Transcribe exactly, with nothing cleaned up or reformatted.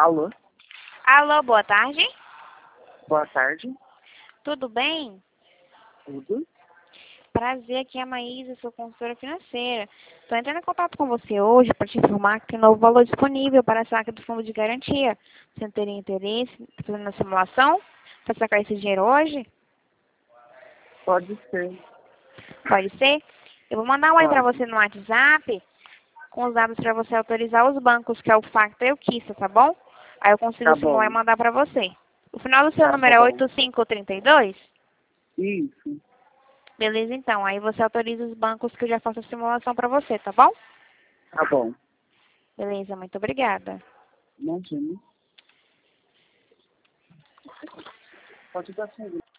Alô? Alô, boa tarde. Boa tarde. Tudo bem? Tudo? Prazer, aqui é a Maísa, sou consultora financeira. Estou entrando em contato com você hoje para te informar que tem um novo valor disponível para a saca do fundo de garantia. Você não teria interesse em fazer uma simulação para sacar esse dinheiro hoje? Pode ser. Pode ser? Eu vou mandar um aí para Pode. você no WhatsApp com os dados para você autorizar os bancos, que é o Facta e o Kissa, tá bom? Aí eu consigo Tá simular bom. e mandar para você. O final do seu Tá, tá número é bom. oito cinco três dois? Isso. Beleza, então. Aí você autoriza os bancos que eu já faço a simulação para você, tá bom? Tá bom. Beleza, muito obrigada. Imagina. Pode dar sim.